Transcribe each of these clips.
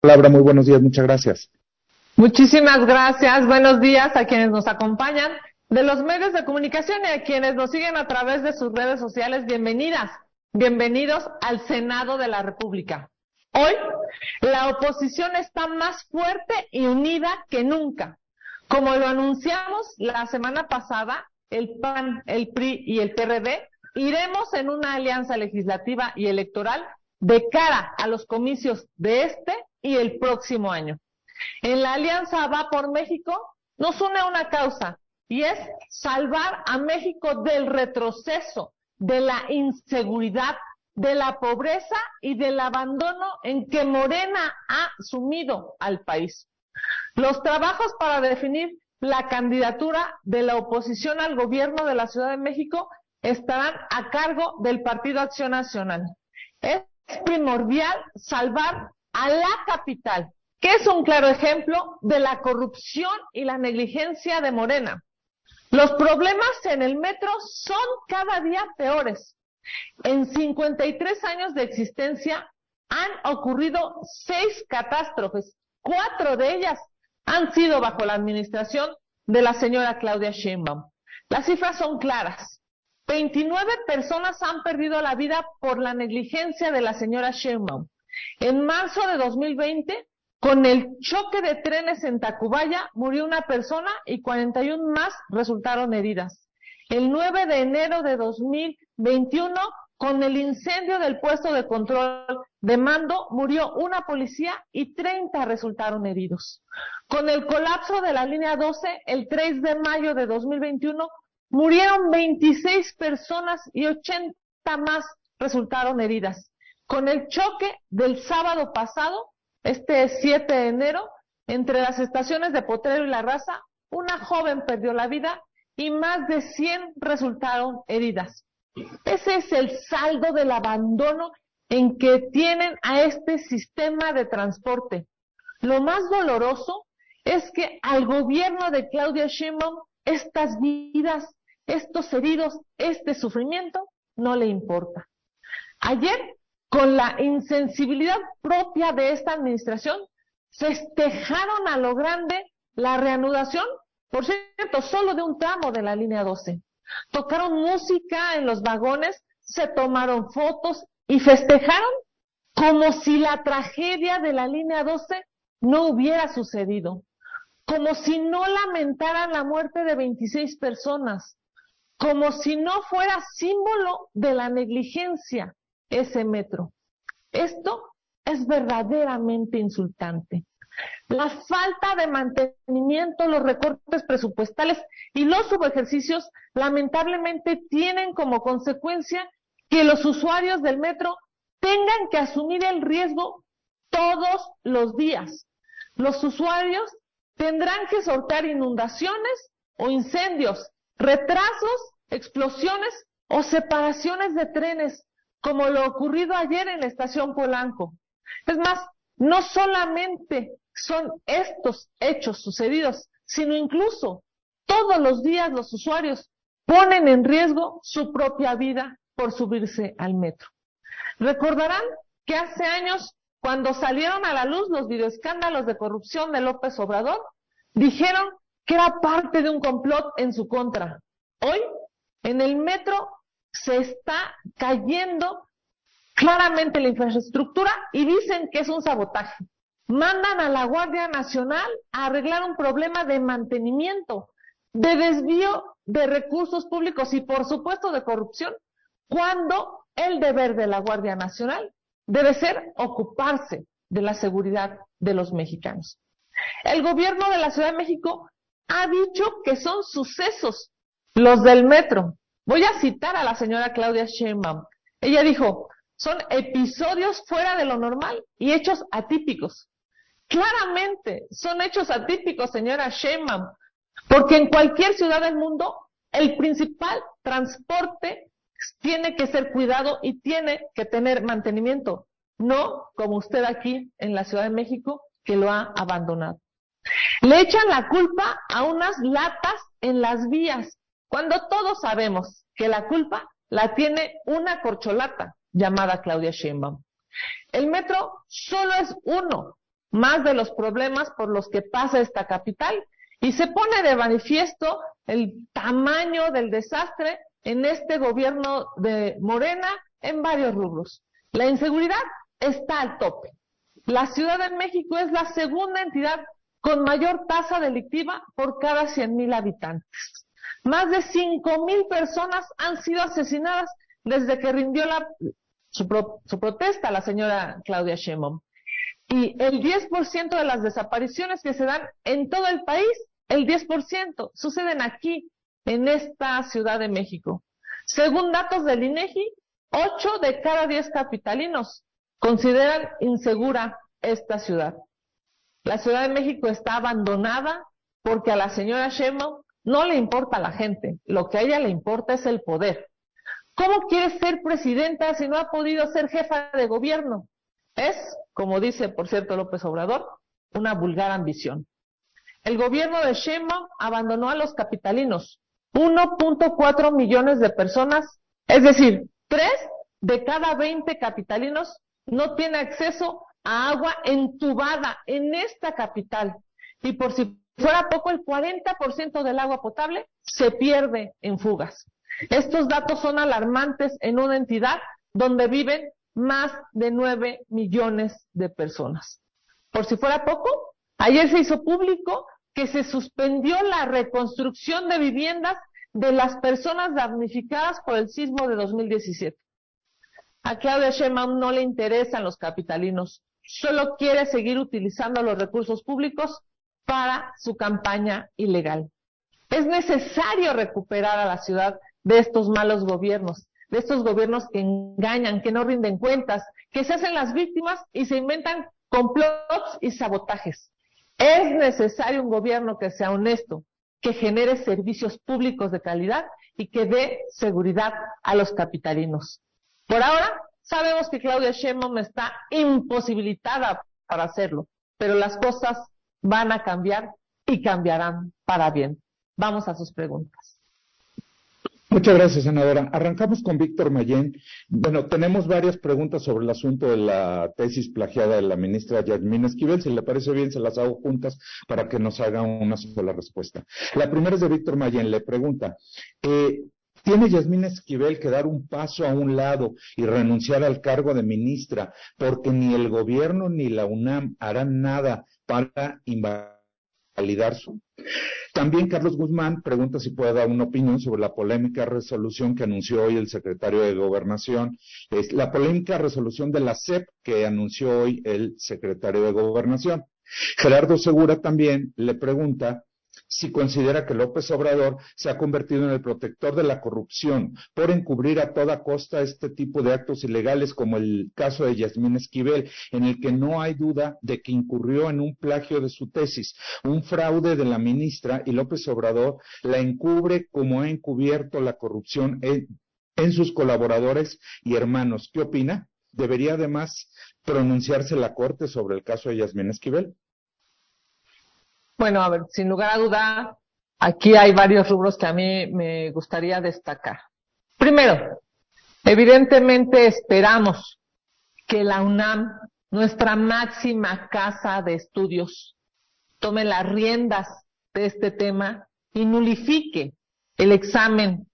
Palabra, muy buenos días, muchas gracias. Muchísimas gracias. Buenos días a quienes nos acompañan de los medios de comunicación y a quienes nos siguen a través de sus redes sociales. Bienvenidas, bienvenidos al Senado de la República. Hoy, la oposición está más fuerte y unida que nunca. Como lo anunciamos la semana pasada, el PAN, el PRI y el PRD iremos en una alianza legislativa y electoral de cara a los comicios de este y el próximo año. En la alianza Va por México nos une una causa y es salvar a México del retroceso, de la inseguridad, de la pobreza y del abandono en que Morena ha sumido al país. Los trabajos para definir la candidatura de la oposición al gobierno de la Ciudad de México estarán a cargo del Partido Acción Nacional. Es primordial salvar a la capital, que es un claro ejemplo de la corrupción y la negligencia de Morena. Los problemas en el metro son cada día peores. En 53 años de existencia han ocurrido 6 catástrofes, 4 de ellas han sido bajo la administración de la señora Claudia Sheinbaum. Las cifras son claras. 29 personas han perdido la vida por la negligencia de la señora Sheinbaum. En marzo de 2020, con el choque de trenes en Tacubaya, murió una persona y 41 más resultaron heridas. El 9 de enero de 2021, con el incendio del puesto de control de mando, murió una policía y 30 resultaron heridos. Con el colapso de la línea 12, el 3 de mayo de 2021, murieron 26 personas y 80 más resultaron heridas. Con el choque del sábado pasado, este 7 de enero, entre las estaciones de Potrero y La Raza, una joven perdió la vida y más de 100 resultaron heridas. Ese es el saldo del abandono en que tienen a este sistema de transporte. Lo más doloroso es que al gobierno de Claudia Sheinbaum estas vidas, estos heridos, este sufrimiento no le importa. Ayer, con la insensibilidad propia de esta administración, festejaron a lo grande la reanudación, por cierto, solo de un tramo de la línea 12. Tocaron música en los vagones, se tomaron fotos y festejaron como si la tragedia de la línea 12 no hubiera sucedido, como si no lamentaran la muerte de 26 personas, como si no fuera símbolo de la negligencia ese metro. Esto es verdaderamente insultante. La falta de mantenimiento, los recortes presupuestales y los subejercicios lamentablemente tienen como consecuencia que los usuarios del metro tengan que asumir el riesgo todos los días. Los usuarios tendrán que sortear inundaciones o incendios, retrasos, explosiones o separaciones de trenes, como lo ocurrido ayer en la estación Polanco. Es más, no solamente son estos hechos sucedidos, sino incluso todos los días los usuarios ponen en riesgo su propia vida por subirse al metro. Recordarán que hace años, cuando salieron a la luz los videoescándalos de corrupción de López Obrador, dijeron que era parte de un complot en su contra. Hoy, en el metro se está cayendo claramente la infraestructura y dicen que es un sabotaje. Mandan a la Guardia Nacional a arreglar un problema de mantenimiento, de desvío de recursos públicos y por supuesto de corrupción, cuando el deber de la Guardia Nacional debe ser ocuparse de la seguridad de los mexicanos. El gobierno de la Ciudad de México ha dicho que son sucesos los del metro. Voy a citar a la señora Claudia Sheinbaum. Ella dijo: son episodios fuera de lo normal y hechos atípicos. Claramente son hechos atípicos, señora Sheinbaum, porque en cualquier ciudad del mundo el principal transporte tiene que ser cuidado y tiene que tener mantenimiento, no como usted aquí en la Ciudad de México, que lo ha abandonado. Le echan la culpa a unas latas en las vías, cuando todos sabemos que la culpa la tiene una corcholata llamada Claudia Sheinbaum. El metro solo es uno más de los problemas por los que pasa esta capital y se pone de manifiesto el tamaño del desastre en este gobierno de Morena en varios rubros. La inseguridad está al tope. La Ciudad de México es la segunda entidad con mayor tasa delictiva por cada 100,000 habitantes. Más de 5,000 personas han sido asesinadas desde que rindió su protesta la señora Claudia Sheinbaum. Y el 10% de las desapariciones que se dan en todo el país, el 10% suceden aquí, en esta Ciudad de México. Según datos del INEGI, 8 de cada 10 capitalinos consideran insegura esta ciudad. La Ciudad de México está abandonada porque a la señora Sheinbaum no le importa la gente, lo que a ella le importa es el poder. ¿Cómo quiere ser presidenta si no ha podido ser jefa de gobierno? Es, como dice, por cierto, López Obrador, una vulgar ambición. El gobierno de Sheinbaum abandonó a los capitalinos, 1.4 millones de personas, es decir, 3 de cada 20 capitalinos no tiene acceso a agua entubada en esta capital. Y por si fuera poco, el 40% del agua potable se pierde en fugas. Estos datos son alarmantes en una entidad donde viven más de 9 millones de personas. Por si fuera poco, ayer se hizo público que se suspendió la reconstrucción de viviendas de las personas damnificadas por el sismo de 2017. A Claudia Sheinbaum no le interesan los capitalinos, solo quiere seguir utilizando los recursos públicos para su campaña ilegal. Es necesario recuperar a la ciudad de estos malos gobiernos, de estos gobiernos que engañan, que no rinden cuentas, que se hacen las víctimas y se inventan complots y sabotajes. Es necesario un gobierno que sea honesto, que genere servicios públicos de calidad y que dé seguridad a los capitalinos. Por ahora, sabemos que Claudia Sheinbaum está imposibilitada para hacerlo, pero las cosas van a cambiar y cambiarán para bien. Vamos a sus preguntas. Muchas gracias, senadora. Arrancamos con Víctor Mayén. Bueno, tenemos varias preguntas sobre el asunto de la tesis plagiada de la ministra Yasmín Esquivel. Si le parece bien, se las hago juntas para que nos haga una sola respuesta. La primera es de Víctor Mayén. Le pregunta, ¿tiene Yasmín Esquivel que dar un paso a un lado y renunciar al cargo de ministra porque ni el gobierno ni la UNAM harán nada para invalidar su? También Carlos Guzmán pregunta si puede dar una opinión sobre la polémica resolución que anunció hoy el secretario de Gobernación, la polémica resolución de la SEP que anunció hoy el secretario de Gobernación. Gerardo Segura también le pregunta si considera que López Obrador se ha convertido en el protector de la corrupción por encubrir a toda costa este tipo de actos ilegales, como el caso de Yasmín Esquivel, en el que no hay duda de que incurrió en un plagio de su tesis, un fraude de la ministra, y López Obrador la encubre como ha encubierto la corrupción en sus colaboradores y hermanos. ¿Qué opina? ¿Debería además pronunciarse la Corte sobre el caso de Yasmín Esquivel? Bueno, a ver, sin lugar a duda, aquí hay varios rubros que a mí me gustaría destacar. Primero, evidentemente esperamos que la UNAM, nuestra máxima casa de estudios, tome las riendas de este tema y nulifique el examen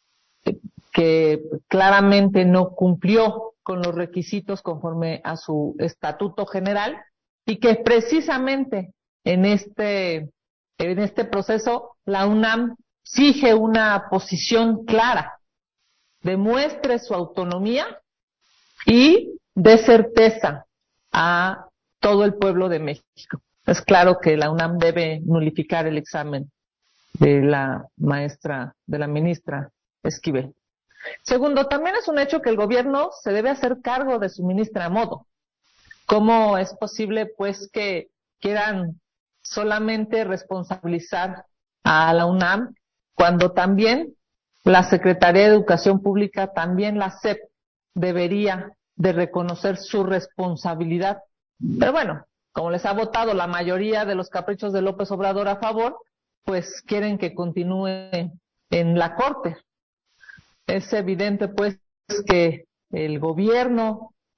que claramente no cumplió con los requisitos conforme a su estatuto general y que precisamente en este proceso la UNAM exige una posición clara, demuestre su autonomía y dé certeza a todo el pueblo de México. Es claro que la UNAM debe nulificar el examen de la ministra Esquivel. Segundo, también es un hecho que el gobierno se debe hacer cargo de su ministra a modo. ¿Cómo es posible, pues, que quieran solamente responsabilizar a la UNAM cuando también la Secretaría de Educación Pública, también la SEP, debería de reconocer su responsabilidad? Pero bueno, como les ha votado la mayoría de los caprichos de López Obrador a favor, pues quieren que continúe en la Corte. Es evidente, pues, que el gobierno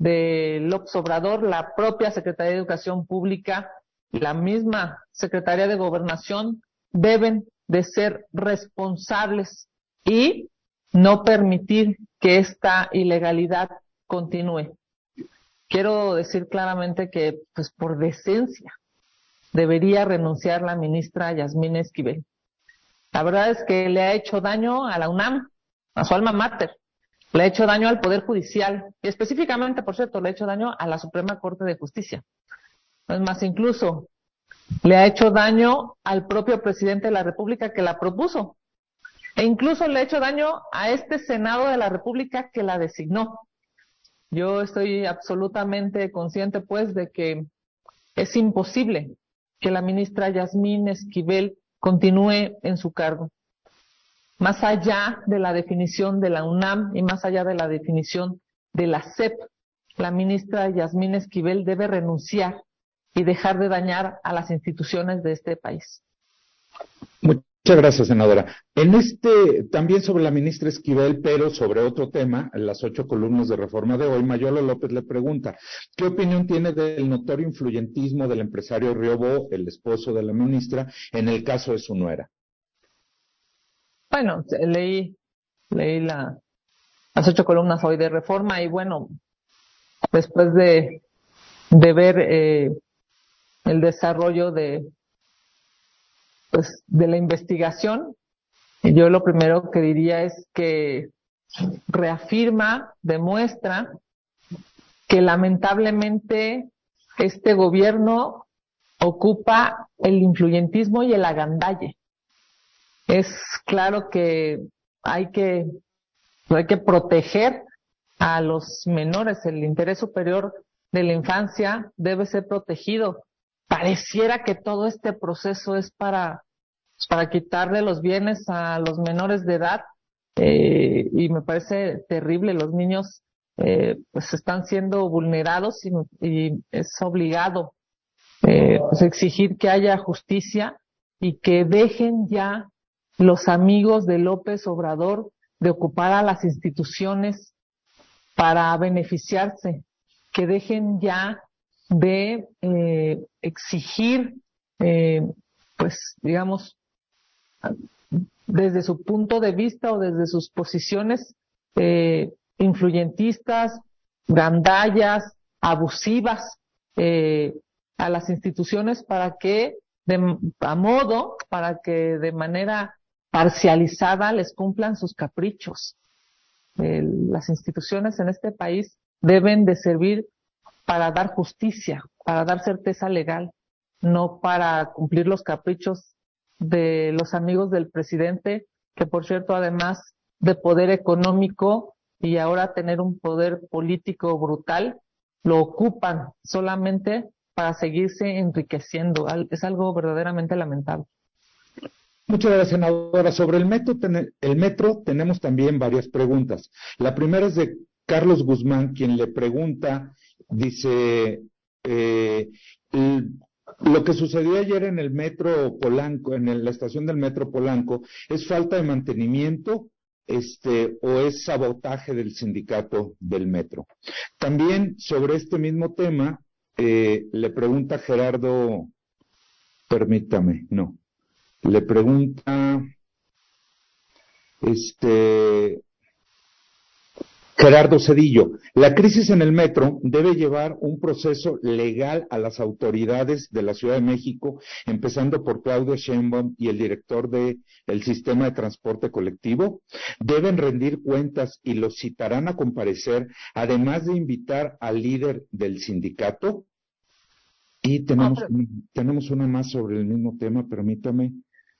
de López Obrador, la propia Secretaría de Educación Pública, la misma Secretaría de Gobernación deben de ser responsables y no permitir que esta ilegalidad continúe. Quiero decir claramente que, pues, por decencia, debería renunciar la ministra Yasmín Esquivel. La verdad es que le ha hecho daño a la UNAM, a su alma mater, le ha hecho daño al Poder Judicial y específicamente, por cierto, le ha hecho daño a la Suprema Corte de Justicia. Es más, incluso le ha hecho daño al propio presidente de la República que la propuso e incluso le ha hecho daño a este Senado de la República que la designó. Yo estoy absolutamente consciente, pues, de que es imposible que la ministra Yasmín Esquivel continúe en su cargo. Más allá de la definición de la UNAM y más allá de la definición de la SEP, la ministra Yasmín Esquivel debe renunciar y dejar de dañar a las instituciones de este país. Muchas gracias, senadora. También sobre la ministra Esquivel, pero sobre otro tema, en las 8 columnas de Reforma de hoy, Mayolo López le pregunta, ¿qué opinión tiene del notorio influyentismo del empresario Riobó, el esposo de la ministra, en el caso de su nuera? Bueno, leí las 8 columnas hoy de Reforma y bueno, después de ver el desarrollo de la investigación, yo lo primero que diría es que reafirma, demuestra que lamentablemente este gobierno ocupa el influyentismo y el agandalle. Es claro que hay que proteger a los menores, el interés superior de la infancia debe ser protegido. Pareciera que todo este proceso es para quitarle los bienes a los menores de edad, y me parece terrible. Los niños pues están siendo vulnerados y es obligado pues exigir que haya justicia y que dejen ya los amigos de López Obrador de ocupar a las instituciones para beneficiarse, que dejen ya de exigir, pues digamos, desde su punto de vista o desde sus posiciones influyentistas, gandallas, abusivas a las instituciones para que de manera parcializada les cumplan sus caprichos. Las instituciones en este país deben de servir para dar justicia, para dar certeza legal, no para cumplir los caprichos de los amigos del presidente, que por cierto, además de poder económico y ahora tener un poder político brutal, lo ocupan solamente para seguirse enriqueciendo. Es algo verdaderamente lamentable. Muchas gracias, senadora. Sobre el metro tenemos también varias preguntas. La primera es de Carlos Guzmán, quien le pregunta, dice, lo que sucedió ayer en el metro Polanco, la estación del metro Polanco, ¿es falta de mantenimiento, o es sabotaje del sindicato del metro? También sobre este mismo tema, le pregunta Gerardo, permítame, no. Le pregunta Gerardo Cedillo, la crisis en el metro debe llevar un proceso legal a las autoridades de la Ciudad de México, empezando por Claudia Sheinbaum y el director del sistema de transporte colectivo. Deben rendir cuentas y los citarán a comparecer, además de invitar al líder del sindicato. Y tenemos una más sobre el mismo tema, permítame.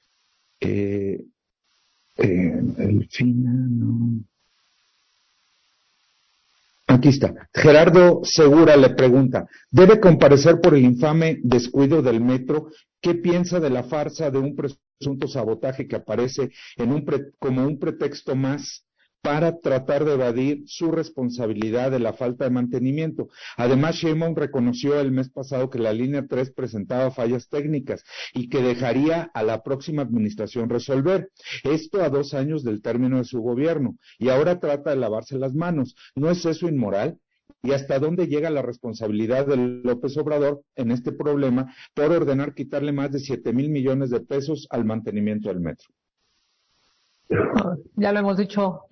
El final, no. Aquí está. Gerardo Segura le pregunta, ¿debe comparecer por el infame descuido del metro? ¿Qué piensa de la farsa de un presunto sabotaje que aparece como un pretexto más para tratar de evadir su responsabilidad de la falta de mantenimiento? Además, Sheinbaum reconoció el mes pasado que la línea 3 presentaba fallas técnicas y que dejaría a la próxima administración resolver. Esto a 2 años del término de su gobierno, y ahora trata de lavarse las manos. ¿No es eso inmoral? y hasta dónde llega la responsabilidad de López Obrador en este problema por ordenar quitarle más de 7,000 millones de pesos al mantenimiento del metro. Ya lo hemos dicho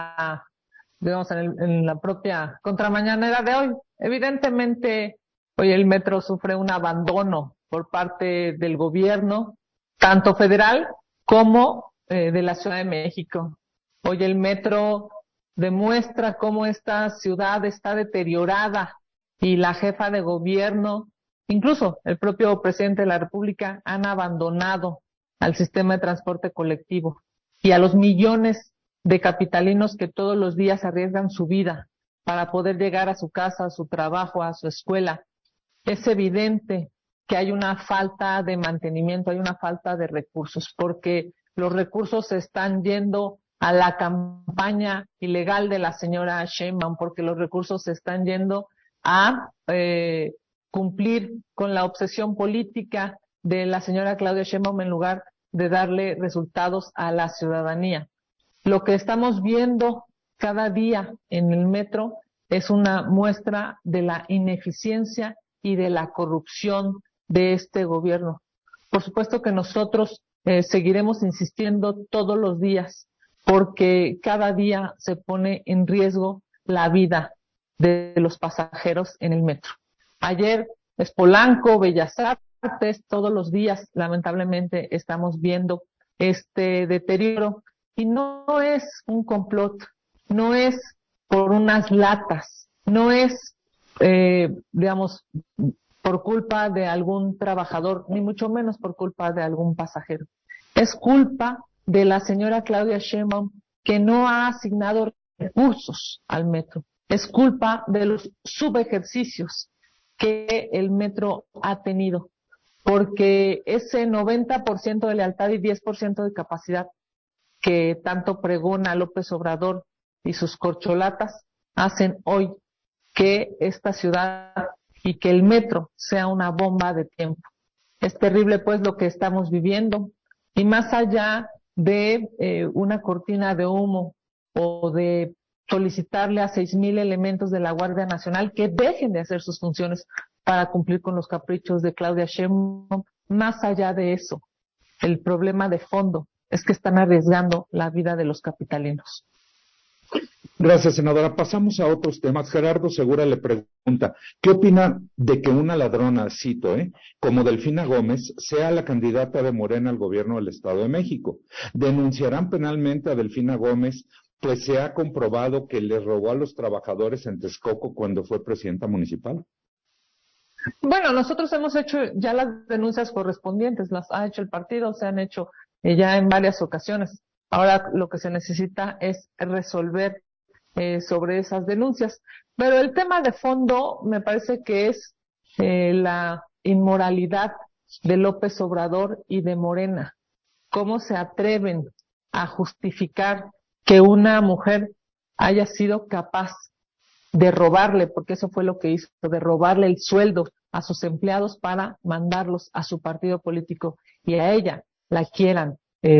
digamos, en la propia contramañanera de hoy. Evidentemente, hoy el metro sufre un abandono por parte del gobierno, tanto federal como de la Ciudad de México. Hoy el metro demuestra cómo esta ciudad está deteriorada y la jefa de gobierno, incluso el propio presidente de la República, han abandonado al sistema de transporte colectivo y a los millones de capitalinos que todos los días arriesgan su vida para poder llegar a su casa, a su trabajo, a su escuela. Es evidente que hay una falta de mantenimiento, hay una falta de recursos, porque los recursos se están yendo a la campaña ilegal de la señora Sheinbaum, porque los recursos se están yendo a cumplir con la obsesión política de la señora Claudia Sheinbaum en lugar de darle resultados a la ciudadanía. Lo que estamos viendo cada día en el metro es una muestra de la ineficiencia y de la corrupción de este gobierno. Por supuesto que nosotros seguiremos insistiendo todos los días porque cada día se pone en riesgo la vida de los pasajeros en el metro. Ayer es Polanco, Bellas Artes, todos los días lamentablemente estamos viendo este deterioro y no es un complot, no es por unas latas, no es, digamos, por culpa de algún trabajador, ni mucho menos por culpa de algún pasajero. Es culpa de la señora Claudia Sheinbaum que no ha asignado recursos al metro. Es culpa de los subejercicios que el metro ha tenido, porque ese 90% de lealtad y 10% de capacidad que tanto pregona López Obrador y sus corcholatas hacen hoy que esta ciudad y que el metro sea una bomba de tiempo. Es terrible pues lo que estamos viviendo y más allá de una cortina de humo o de solicitarle a 6,000 elementos de la Guardia Nacional que dejen de hacer sus funciones para cumplir con los caprichos de Claudia Sheinbaum, más allá de eso, el problema de fondo es que están arriesgando la vida de los capitalinos. Gracias, senadora. Pasamos a otros temas. Gerardo Segura le pregunta, ¿qué opina de que una ladrona, cito, como Delfina Gómez, sea la candidata de Morena al gobierno del Estado de México? ¿Denunciarán penalmente a Delfina Gómez, pues se ha comprobado que le robó a los trabajadores en Texcoco cuando fue presidenta municipal? Bueno, nosotros hemos hecho ya las denuncias correspondientes, las ha hecho el partido, se han hecho ya en varias ocasiones. Ahora lo que se necesita es resolver sobre esas denuncias. Pero el tema de fondo me parece que es la inmoralidad de López Obrador y de Morena. ¿Cómo se atreven a justificar que una mujer haya sido capaz de robarle, porque eso fue lo que hizo, de robarle el sueldo a sus empleados para mandarlos a su partido político y a ella la quieran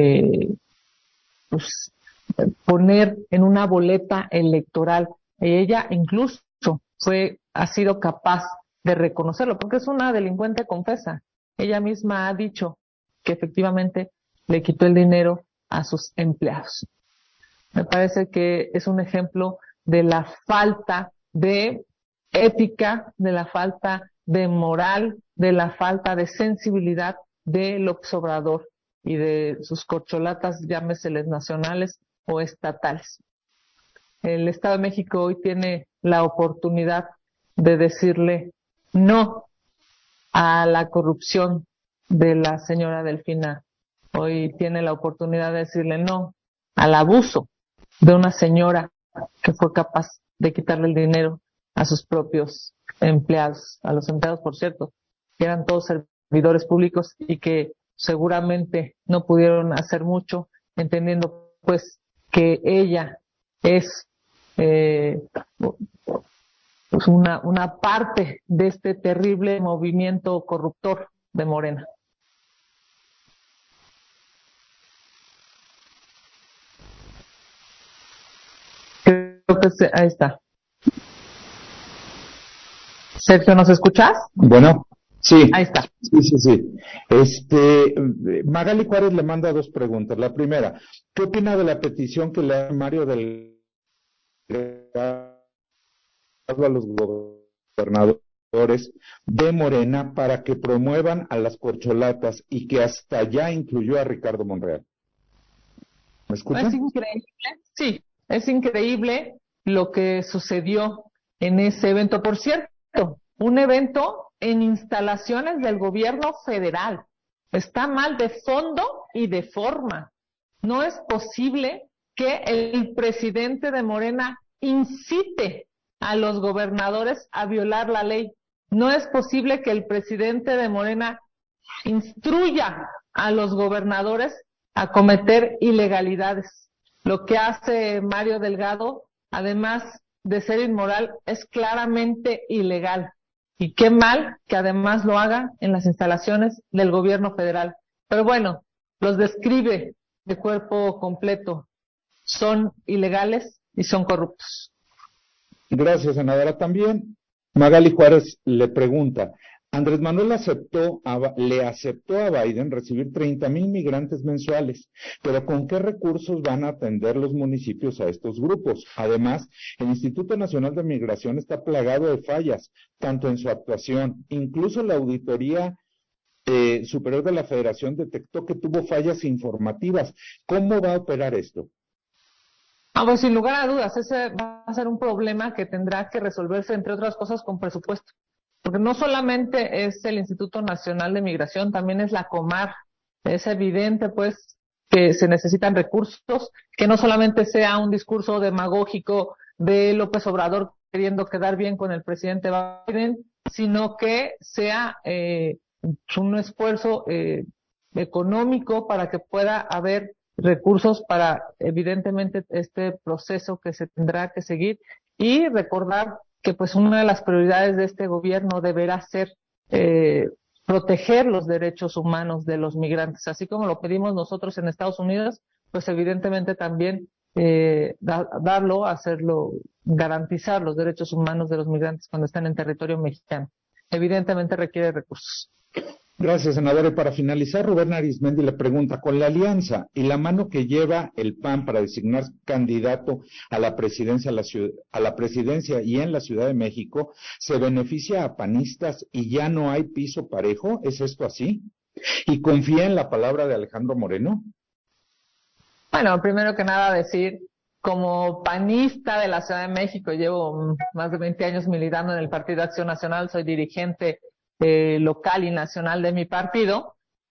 pues, poner en una boleta electoral? Ella incluso ha sido capaz de reconocerlo, porque es una delincuente confesa. Ella misma ha dicho que efectivamente le quitó el dinero a sus empleados. Me parece que es un ejemplo de la falta de ética, de la falta de moral, de la falta de sensibilidad de López Obrador y de sus corcholatas, llámeseles nacionales o estatales. El Estado de México hoy tiene la oportunidad de decirle no a la corrupción de la señora Delfina. Hoy tiene la oportunidad de decirle no al abuso de una señora que fue capaz de quitarle el dinero a sus propios empleados, a los empleados, por cierto, que eran todos servidores públicos y que seguramente no pudieron hacer mucho, entendiendo pues que ella es pues una parte de este terrible movimiento corruptor de Morena. Creo que ahí está. Sergio, ¿nos escuchas? Bueno, sí, Ahí está. sí. Magali Juárez le manda dos preguntas. La primera, ¿qué opina de la petición que le hace Mario Delgado a los gobernadores de Morena para que promuevan a las corcholatas y que hasta ya incluyó a Ricardo Monreal? ¿Me Es escuchan? increíble, sí, es increíble lo que sucedió en ese evento. Por cierto, un evento en instalaciones del gobierno federal. Está mal de fondo y de forma. No es posible que el presidente de Morena incite a los gobernadores a violar la ley. No es posible que el presidente de Morena instruya a los gobernadores a cometer ilegalidades. Lo que hace Mario Delgado, además de ser inmoral, es claramente ilegal. Y qué mal que además lo haga en las instalaciones del gobierno federal. Pero bueno, los describe de cuerpo completo. Son ilegales y son corruptos. Gracias, senadora. También Magali Juárez le pregunta, Andrés Manuel le aceptó a Biden recibir 30,000 migrantes mensuales, pero ¿con qué recursos van a atender los municipios a estos grupos? Además, el Instituto Nacional de Migración está plagado de fallas, tanto en su actuación, incluso la Auditoría Superior de la Federación detectó que tuvo fallas informativas. ¿Cómo va a operar esto? Pues sin lugar a dudas, ese va a ser un problema que tendrá que resolverse, entre otras cosas, con presupuesto. Porque no solamente es el Instituto Nacional de Migración, también es la Comar. Es evidente, pues, que se necesitan recursos, que no solamente sea un discurso demagógico de López Obrador queriendo quedar bien con el presidente Biden, sino que sea un esfuerzo económico para que pueda haber recursos para, evidentemente, este proceso que se tendrá que seguir y recordar que pues una de las prioridades de este gobierno deberá ser proteger los derechos humanos de los migrantes, así como lo pedimos nosotros en Estados Unidos, pues evidentemente también hacerlo, garantizar los derechos humanos de los migrantes cuando están en territorio mexicano. Evidentemente requiere recursos. Gracias, senadora. Y para finalizar, Rubén Arizmendi le pregunta, con la alianza y la mano que lleva el PAN para designar candidato a la presidencia, a la presidencia y en la Ciudad de México, ¿se beneficia a panistas y ya no hay piso parejo? ¿Es esto así? ¿Y confía en la palabra de Alejandro Moreno? Bueno, primero que nada decir, como panista de la Ciudad de México, llevo más de 20 años militando en el Partido Acción Nacional, soy dirigente local y nacional de mi partido,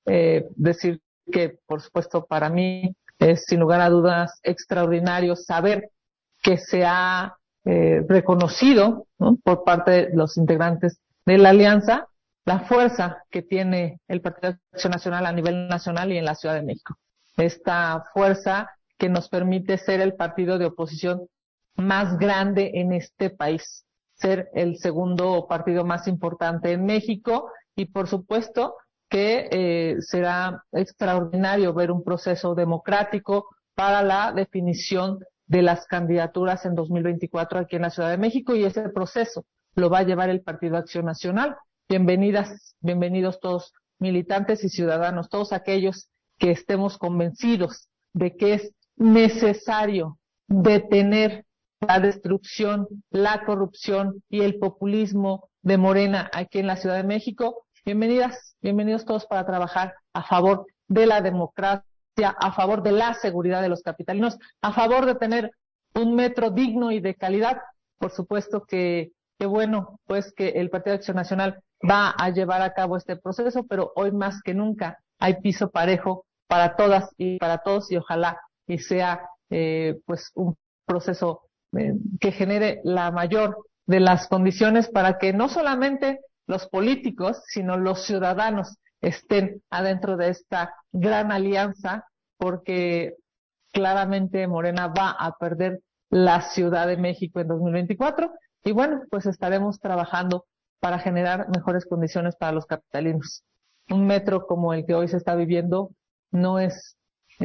decir que, por supuesto, para mí es sin lugar a dudas extraordinario saber que se ha reconocido, ¿no?, por parte de los integrantes de la alianza la fuerza que tiene el Partido de Acción Nacional a nivel nacional y en la Ciudad de México. Esta fuerza que nos permite ser el partido de oposición más grande en este país, ser el segundo partido más importante en México y por supuesto que será extraordinario ver un proceso democrático para la definición de las candidaturas en 2024 aquí en la Ciudad de México y ese proceso lo va a llevar el Partido Acción Nacional. Bienvenidos todos militantes y ciudadanos, todos aquellos que estemos convencidos de que es necesario detener la destrucción, la corrupción y el populismo de Morena aquí en la Ciudad de México. Bienvenidos todos para trabajar a favor de la democracia, a favor de la seguridad de los capitalinos, a favor de tener un metro digno y de calidad. Por supuesto que bueno, pues que el Partido de Acción Nacional va a llevar a cabo este proceso, pero hoy más que nunca hay piso parejo para todas y para todos y ojalá y sea pues un proceso que genere la mayor de las condiciones para que no solamente los políticos, sino los ciudadanos estén adentro de esta gran alianza, porque claramente Morena va a perder la Ciudad de México en 2024 y bueno, pues estaremos trabajando para generar mejores condiciones para los capitalinos. Un metro como el que hoy se está viviendo no es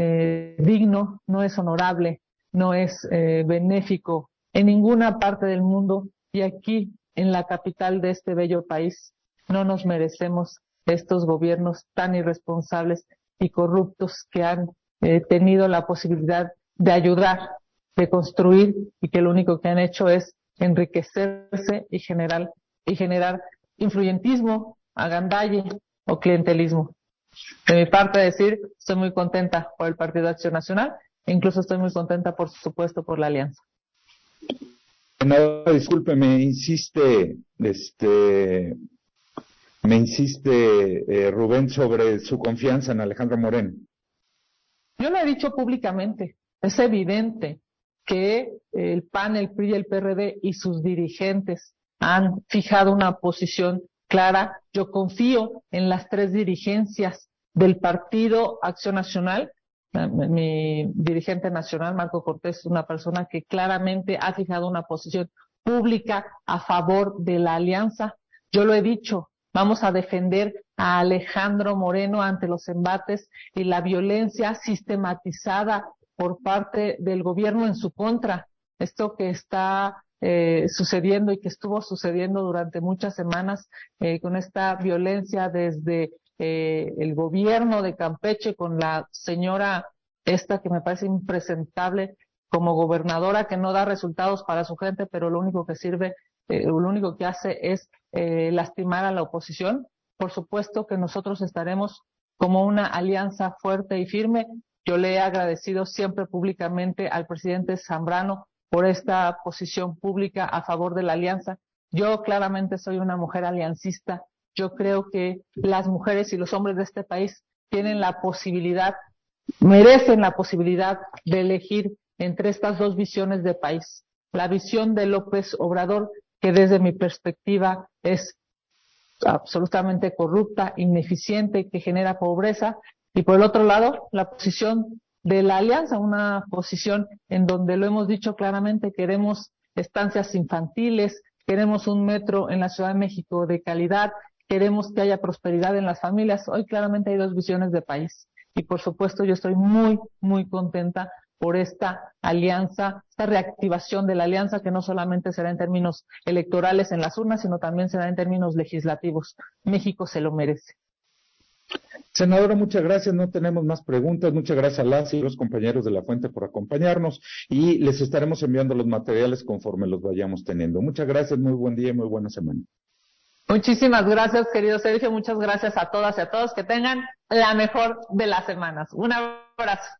digno, no es honorable, no es benéfico en ninguna parte del mundo y aquí en la capital de este bello país. No nos merecemos estos gobiernos tan irresponsables y corruptos que han tenido la posibilidad de ayudar, de construir, y que lo único que han hecho es enriquecerse y generar influyentismo, agandalle o clientelismo. De mi parte decir, estoy muy contenta por el Partido Acción Nacional, e incluso estoy muy contenta, por supuesto, por la alianza. Senadora, disculpe, me insiste Rubén sobre su confianza en Alejandro Moreno. Yo lo he dicho públicamente, es evidente que el PAN, el PRI y el PRD y sus dirigentes han fijado una posición clara. Yo confío en las tres dirigencias del Partido Acción Nacional. Mi dirigente nacional, Marco Cortés, es una persona que claramente ha fijado una posición pública a favor de la alianza. Yo lo he dicho, vamos a defender a Alejandro Moreno ante los embates y la violencia sistematizada por parte del gobierno en su contra. Esto que está sucediendo y que estuvo sucediendo durante muchas semanas con esta violencia desde el gobierno de Campeche con la señora esta que me parece impresentable como gobernadora, que no da resultados para su gente, pero lo único que sirve, lo único que hace es lastimar a la oposición. Por supuesto que nosotros estaremos como una alianza fuerte y firme. Yo le he agradecido siempre públicamente al presidente Zambrano por esta posición pública a favor de la alianza. Yo claramente soy una mujer aliancista. Yo creo que las mujeres y los hombres de este país tienen la posibilidad, merecen la posibilidad de elegir entre estas dos visiones de país. La visión de López Obrador, que desde mi perspectiva es absolutamente corrupta, ineficiente, que genera pobreza, y por el otro lado, la posición de la alianza, una posición en donde lo hemos dicho claramente, queremos estancias infantiles, queremos un metro en la Ciudad de México de calidad, queremos que haya prosperidad en las familias. Hoy claramente hay dos visiones de país, y por supuesto yo estoy muy, muy contenta por esta alianza, esta reactivación de la alianza, que no solamente será en términos electorales en las urnas, sino también será en términos legislativos. México se lo merece. Senadora, muchas gracias. No tenemos más preguntas. Muchas gracias a las y los compañeros de La Fuente por acompañarnos, y les estaremos enviando los materiales conforme los vayamos teniendo. Muchas gracias, muy buen día y muy buena semana. Muchísimas gracias, querido Sergio. Muchas gracias a todas y a todos. Que tengan la mejor de las semanas. Un abrazo.